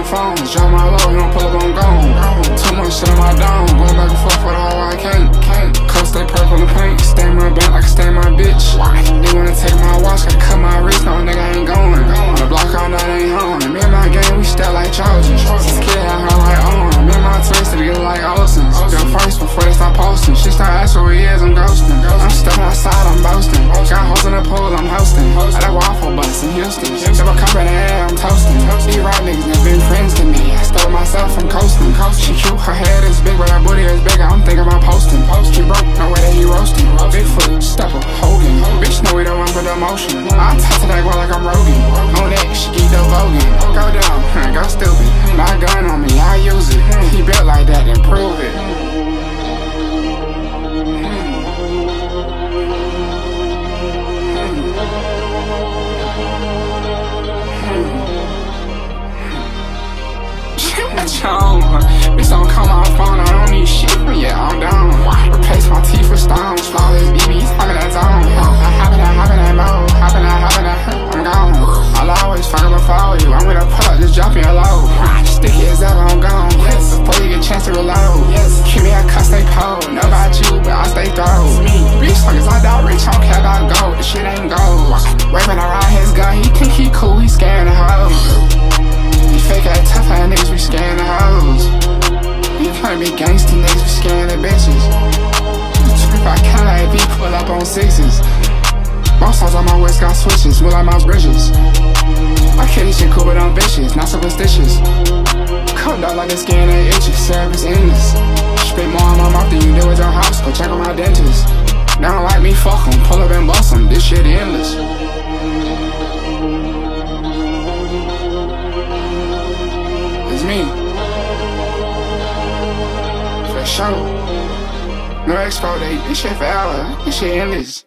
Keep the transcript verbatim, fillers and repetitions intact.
phone. Drop my low, he don't pull up, I'm gone. Too much shit on my dome. Going back and forth for the whole I can't. Cuff stay purple in the paint. Stay in my bank like I stay in my bitch. They wanna take my watch, gotta cut my wrist. No nigga ain't going. On the block all night ain't home. Me and my gang, we step like Trojans. This kid had her like on. Me and my twins together like Olsen's. Go first before they start posting. She start asking where he is, I'm ghosting. I'm stepping outside, I'm boasting. Got hoes in the pool, I'm hosting. I that waffle bus in Houston. If I come in the air, I'm toasting. These rock niggas never been friends to me. I stole myself from coasting. She cute, her head is big, but her booty is bigger. I'm thinking about posting. She broke, no way that he roasting. Bigfoot, Stepper, Hogan. Bitch know we don't run for the emotion. I talk to that girl like I'm Rogan. On that, she geeked up Vogan. Go down, go stupid. My gun on me, I use it. He built like that, then prove it. Bitch don't call my phone, I don't need shit, yeah, I'm down. Replace my teeth with stones, flawless B Bs, I'm in that zone. I hop in that, hop in that mode, hop in that, hop in that, I'm gone. I'll always fuck up follow you, I'm gonna pull up, just drop me a load. Sticky as ever, I'm gone, yes, before you get a chance to reload. Yes, keep me a cut, stay cold, know about you, but I stay throw. Me, bitch, long as I die rich, I don't care about gold, this shit ain't gold. Waving around his gun, he think he cool, he scaring the hoes. He fake that tough ass niggas, we scaring the hoes. He tryna be gangsta niggas, we scaring the bitches. If I count like V, pull up on sixes. Boss house on my waist got switches, will like Miles Bridges. I kill this shit cool but I'm vicious, not superstitious. Cold dog like the skin that itches, service endless. Spit more on my mouth than you do with your house, go check on my dentist. They don't like me, fuck em, pull up and bust em, this shit endless. It's me. For sure. No expo date, this shit forever, this shit endless.